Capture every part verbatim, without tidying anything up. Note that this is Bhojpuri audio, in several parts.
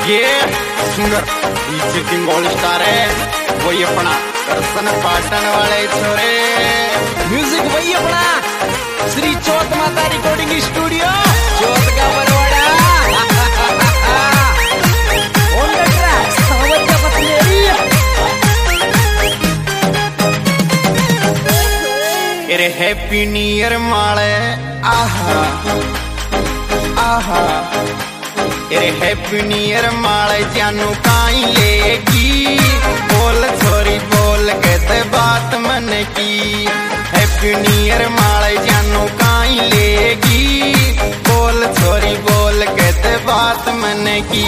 ये सिंगर किंग ऑल स्टार है, वही अपना करसन पाटन वाले छोरे। म्यूजिक वही अपना श्री चौथ माता रिकॉर्डिंग स्टूडियो चौथ का बरवाड़ा। ऑन द ट्रैक सावरिया पतलेरी। अरे हैप्पी न्यू ईयर माले आहा आहा। अरे हैप्पी न्यू ईयर माले जानू काई लेगी, बोल छोरी बोल कहते बात मन की। हैप्पी न्यू ईयर माले जानू काई लेगी, बोल छोरी बोल कहते बात मन की।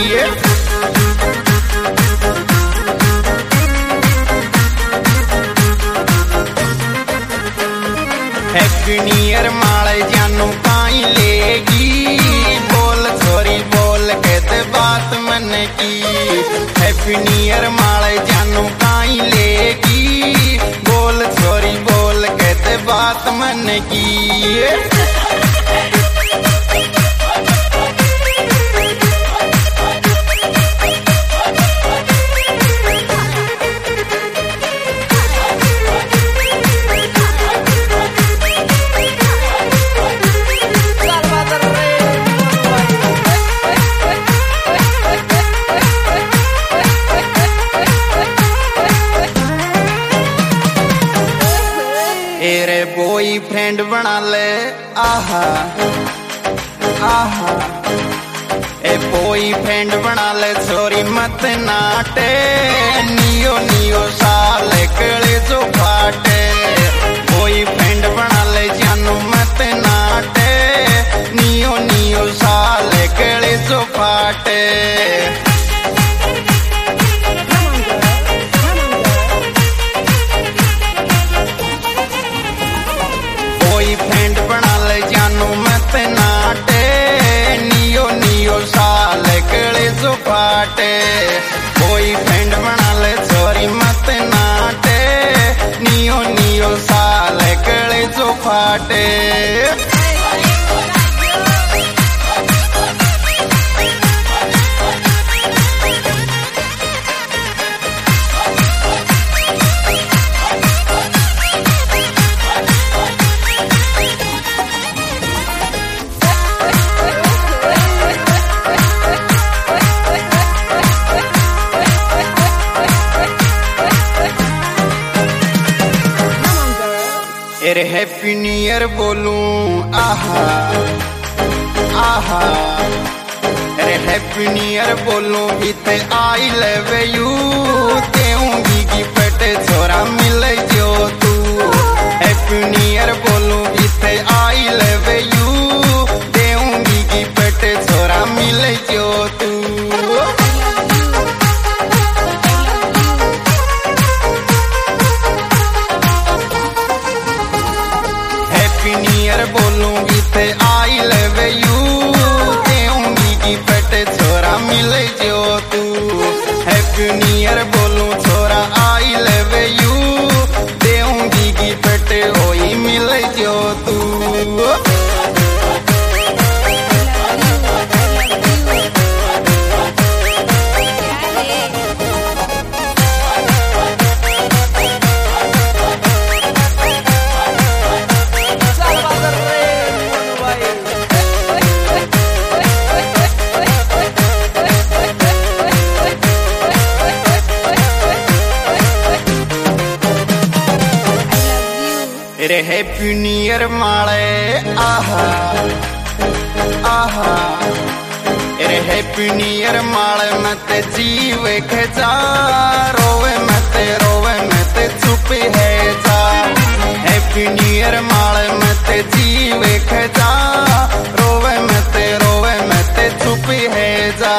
हैप्पी न्यू ईयर माले जानू काई लेगी, बोल छोरी बोल कहते बात मन की। हैप्पी न्यू ईयर माले जानू काई लेगी, बोल छोरी बोल कहते बात मन की। तेरे बॉयफ्रेंड बना ले आहा आहा। ए बॉयफ्रेंड बना ले छोरी मत नाटे, नियो नियो साले कले जो फाटे। बॉयफ्रेंड बना ले जानू मत नाटे, नियो नियो साले कले जो फाटे। बॉयफ्रेंड बना ले जानू मत नाटे, नियो नियो साले कले जो फाटे। बॉयफ्रेंड बना ले छोरी मत नाटे, नियो नियो साले कले जो फाटे। अरे हैप्पी न्यू ईयर बोलूं आहा आहा। अरे हैप्पी न्यू ईयर बोलूं इते आई लव यू, देऊंगी गिफ्ट छोरा मिल जो तू। हैप्पी न्यू ईयर बोलूं इते आई लव यू, देऊंगी गिफ्ट छोरा मिल जो तू। हैप्पी न्यू ईयर बोलूंगी ते आई लव यू, देऊंगी गिफ्ट छोरा मिल जो तू। हैप्पी न्यू ईयर बोलूं छोरा आई लव यू, देऊंगी गिफ्ट होई मिल जो तू। अरे हैप्पी न्यू ईयर माले आहा आहा। अरे हैप्पी न्यू ईयर माले मत जीव खजा, रोवे मत रोवे मत चुप है जा। हैप्पी न्यू ईयर माले मत जीव खजा, रोवे मत रोवे मत चुप है जा।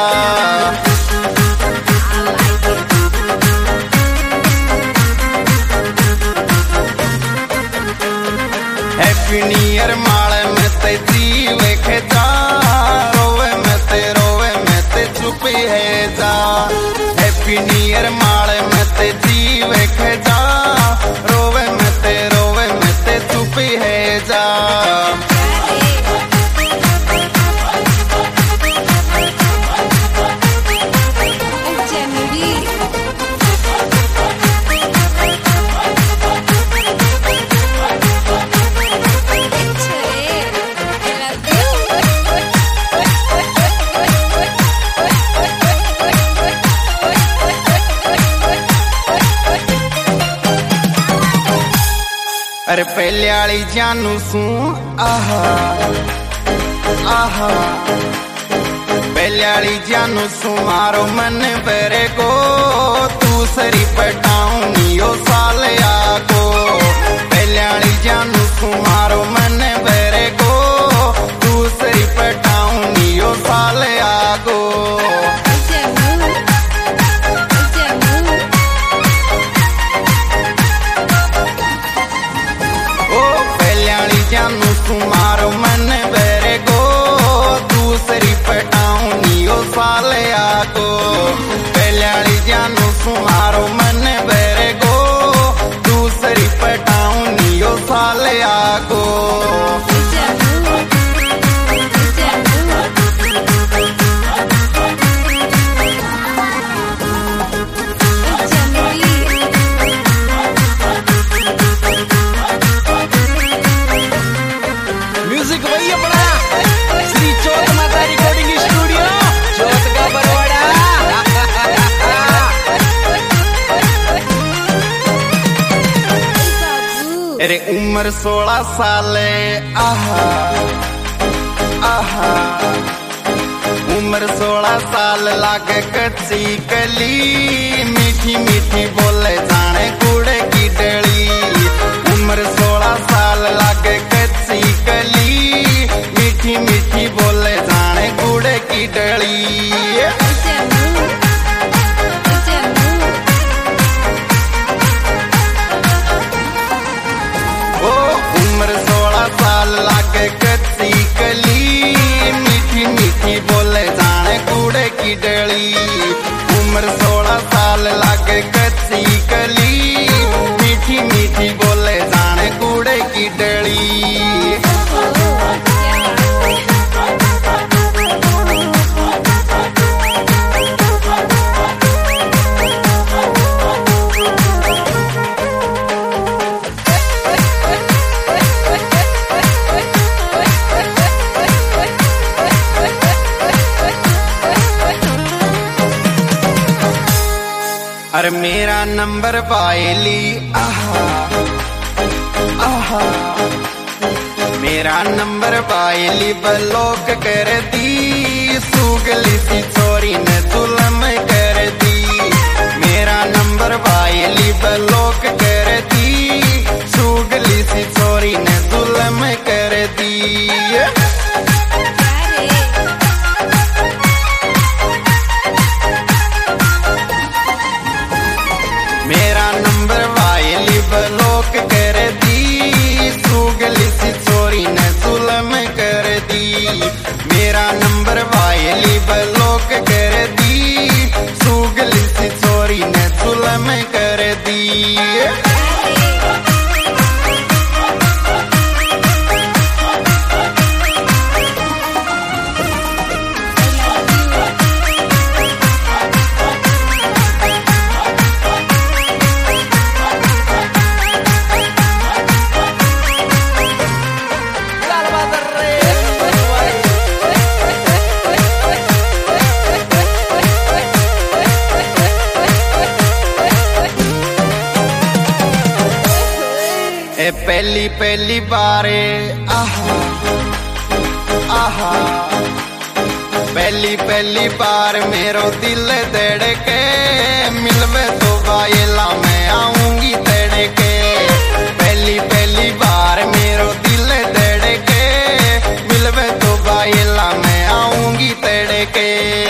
हैप्पी न्यू ईयर माले मत जीव खजा, रोवे मत रोवे मत चुप है जा। हैप्पी न्यू ईयर माले मत जीव खजा, रोवे मत रोवे मत चुप है जा। अरे पहले वाली जानू सू आहा आहा पहले वाली जानू सू मारो मन बेरे को दूसरी पटाऊनी ओ साल आगो पहले वाली जानू सू मारो मन बेरे को दूसरी पटाऊनी ओ साल आगो जानू तुम्हारो मन बेरे गो दूसरी पटाऊनी ओ साल आगो पहले वाली जानू तुम्हारो मन बेरे गो दूसरी पटाऊनी ओ साल आगो वही अपना श्री चौथ माता रिकॉर्डिंग स्टूडियो चौथ का बरवाड़ा। अरे उम्र सोलह साल आहा आहा उम्र सोलह साल लागे कच्ची कली मीठी मीठी बोले जाने गुड़ की डली उम्र सोलह साल लागे कच्ची कली मीठी मीठी बोले जाने गुड़ की डली ओ उम्र सोलह साल लागे कच्ची कली मीठी मीठी बोले जाने गुड़ की डली उम्र सोलह साल लागे कच्ची कली मीठी मीठी बोले जाने गुड़ की डली अरे मेरा नंबर पायली आहा आहा मेरा नंबर पायली ब्लॉक कर दी सुगली सी चोरी ने जुल्म कर दी मेरा नंबर पायली ब्लॉक कर दी सुगली सी चोरी ने जुल्म कर दी मेरा नंबर वायली ब्लॉक कर दी सुगली सी चोरी ने जुल्म कर दी मेरा नंबर वायली ब्लॉक कर दी सुगली सी चोरी ने जुल्म कर दी ए पहली पहली बारे आहा आहा पहली पहली बार मेरो दिल धड़के मिलवे तो वायला मैं आऊंगी तड़के पहली पहली बार मेरो दिल धड़के मिलवे तो वायला मैं आऊंगी तड़के